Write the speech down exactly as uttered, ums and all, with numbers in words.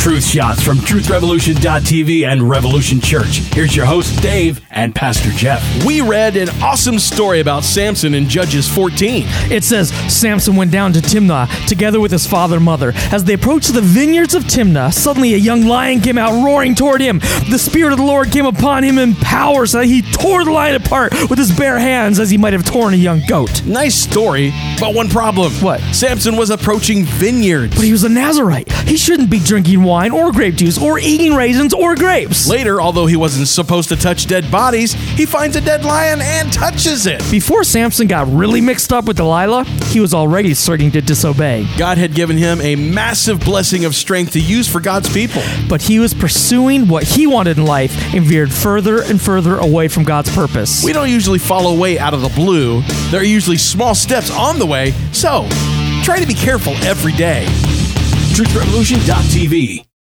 Truth Shots from truth revolution dot t v and Revolution Church. Here's your host, Dave, and Pastor Jeff. We read an awesome story about Samson in Judges fourteen. It says, Samson went down to Timnah together with his father and mother. As they approached the vineyards of Timnah, suddenly a young lion came out roaring toward him. The Spirit of the Lord came upon him in power so that he tore the lion apart with his bare hands as he might have torn a young goat. Nice story, but one problem. What? Samson was approaching vineyards. But he was a Nazarite. He shouldn't be drinking wine or grape juice or eating raisins or grapes. Later, although he wasn't supposed to touch dead bodies, he finds a dead lion and touches it. Before Samson got really mixed up with Delilah, he was already starting to disobey. God had given him a massive blessing of strength to use for God's people. But he was pursuing what he wanted in life and veered further and further away from God's purpose. We don't usually fall away out of the blue. There are usually small steps on the way, so try to be careful every day. truth revolution dot t v